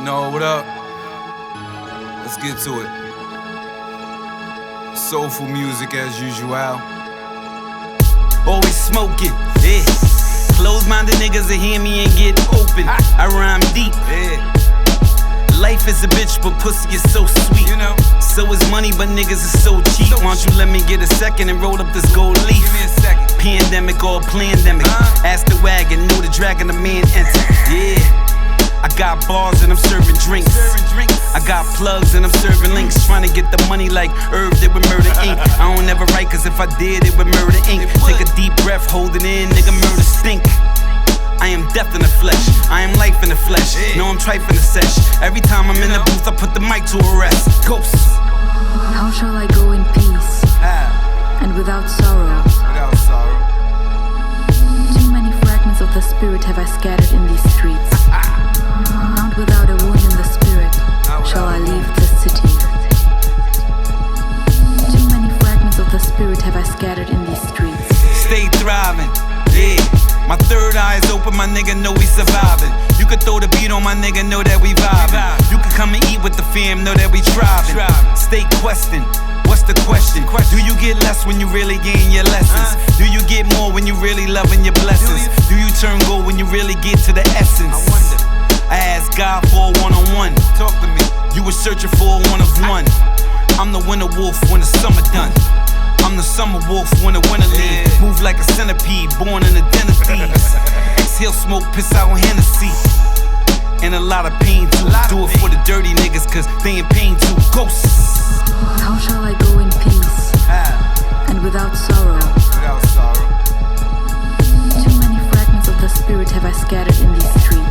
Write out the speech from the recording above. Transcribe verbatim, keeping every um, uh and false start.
No, what up? Let's get to it. Soulful music as usual. Always smoking, yeah. Close-minded niggas that hear me and get open. I rhyme deep, Yeah, life is a bitch, but pussy is so sweet. you know. So is money, but niggas is so cheap. So Why don't you let me get a second and roll up this gold leaf? Give me a second. Pandemic or pandemic. Uh. Ask the wagon, know the dragon, the man enter. Yeah, I got bars and I'm serving drinks. Serving drinks. I got plugs and I'm serving links. Trying to get the money like Herb did with Murder Incorporated. I don't ever write, cause if I did, it would Murder Incorporated. It would. Take a deep breath, hold it in, nigga, murder stink. I am death in the flesh, I am life in the flesh. Yeah. No, I'm trife in the sesh. Every time I'm You in know. the booth, I put the mic to a rest. Ghosts. How shall I go in peace How? and without sorrow? Without sorrow. Too many fragments of the spirit have I scattered in these streets. Not without a wound in the spirit Not shall I without a leave the city. Too many fragments of the spirit have I scattered in these streets. Stay thriving, yeah. My third eye is open, my nigga know we surviving. You could throw the beat on my nigga, know that we vibing. You could come and eat with the fam, know that we thriving. Stay questing, what's the question? Do you get less when you really gain your lessons? Do you get more when you really loving your blessings? Do you turn gold when you really get to the essence? I wonder. I asked God for a one-on-one. Talk to me. You were searching for a one of one. I'm the winter wolf when the summer done. I'm the summer wolf when the winter leave. Yeah. Move like a centipede, born in the den of thieves. Exhale smoke, piss out Hennessy. And a lot of pain too. Lot of Do it pain. for the dirty niggas, cause they in pain too. Ghosts. How shall I go in peace How? and without sorrow? Without sorrow. Too many fragments of the spirit have I scattered in these streets.